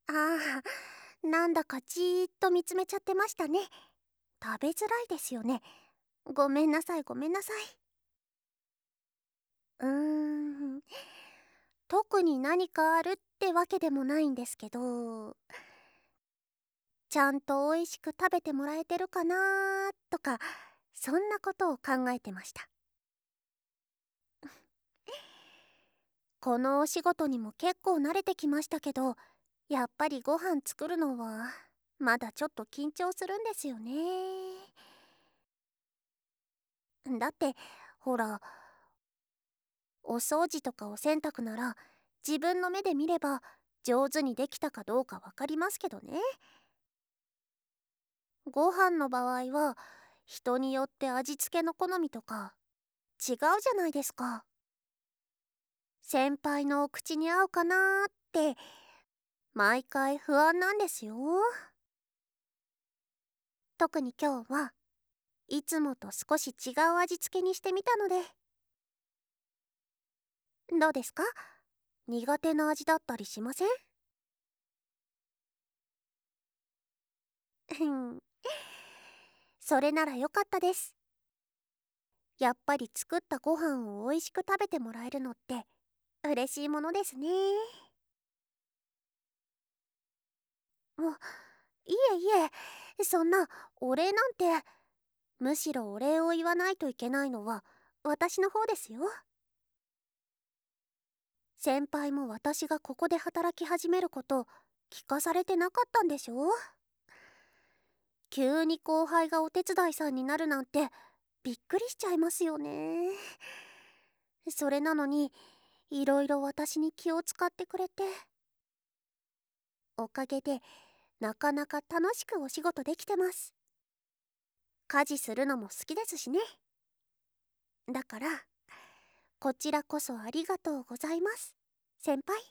ああ、なんだかじーっと見つめちゃってましたね。食べづらいですよね。ごめんなさい、ごめんなさい。うーん、特に何かあるってわけでもないんですけど、ちゃんと美味しく食べてもらえてるかなとか、そんなことを考えてました。このお仕事にも結構慣れてきましたけど、やっぱりご飯作るのはまだちょっと緊張するんですよね。だってほら、お掃除とかお洗濯なら自分の目で見れば上手にできたかどうかわかりますけどね。ご飯の場合は人によって味付けの好みとか違うじゃないですか。先輩のお口に合うかなーって毎回不安なんですよ。特に今日はいつもと少し違う味付けにしてみたので。どうですか？苦手な味だったりしません？それならよかったです。やっぱり作ったご飯を美味しく食べてもらえるのって嬉しいものですね。もう、いえいえ、そんなお礼なんて、むしろお礼を言わないといけないのは私の方ですよ。先輩も私がここで働き始めること聞かされてなかったんでしょ？急に後輩がお手伝いさんになるなんてびっくりしちゃいますよね。それなのにいろいろ私に気を使ってくれて、おかげでなかなか楽しくお仕事できてます。家事するのも好きですしね。だからこちらこそありがとうございます、先輩。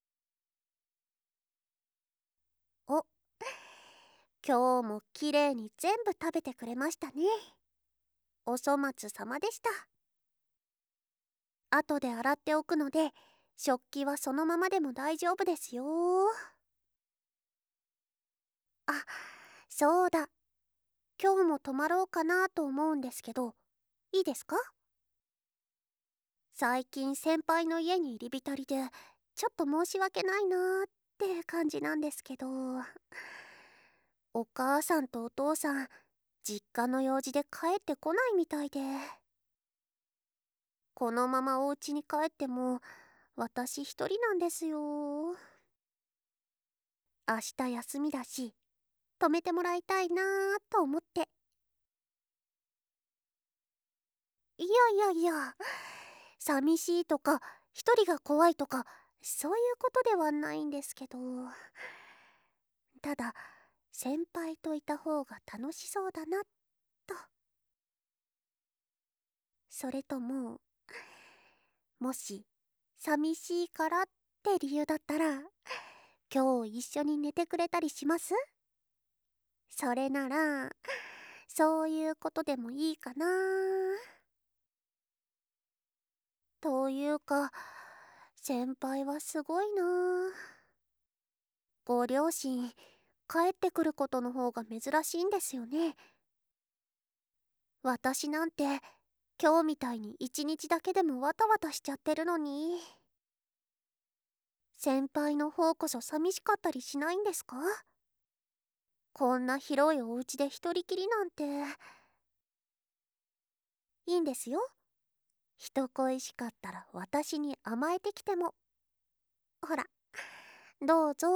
お、今日もきれいに全部食べてくれましたね。お粗末様でした。後で洗っておくので食器はそのままでも大丈夫ですよ。あ、そうだ、今日も泊まろうかなと思うんですけど、いいですか？最近先輩の家に入り浸りでちょっと申し訳ないなーって感じなんですけど、お母さんとお父さん実家の用事で帰ってこないみたいで、このままお家に帰っても私一人なんですよ。明日休みだし泊めてもらいたいなーと思って。いやいやいや、寂しいとか一人が怖いとかそういうことではないんですけど、ただ先輩といた方が楽しそうだなと。それとも、もし寂しいからって理由だったら今日一緒に寝てくれたりします？それならそういうことでもいいかな。というか先輩はすごいな。ご両親帰ってくることの方が珍しいんですよね。私なんて今日みたいに一日だけでもわたわたしちゃってるのに。先輩の方こそ寂しかったりしないんですか？こんな広いお家で一人きりなんて。いいんですよ、人恋しかったら私に甘えてきても。ほら、どうぞ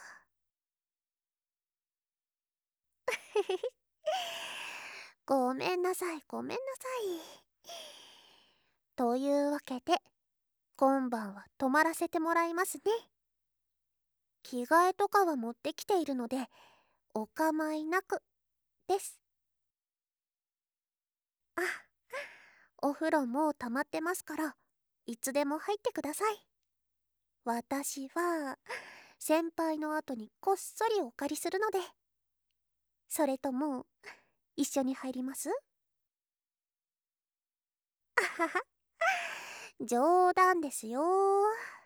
ごめんなさい、ごめんなさい。というわけで今晩は泊まらせてもらいますね。着替えとかは持ってきているのでお構いなくです。あ、お風呂もう溜まってますからいつでも入ってください。私は先輩の後にこっそりお借りするので。それとも一緒に入ります？あはは、冗談ですよ。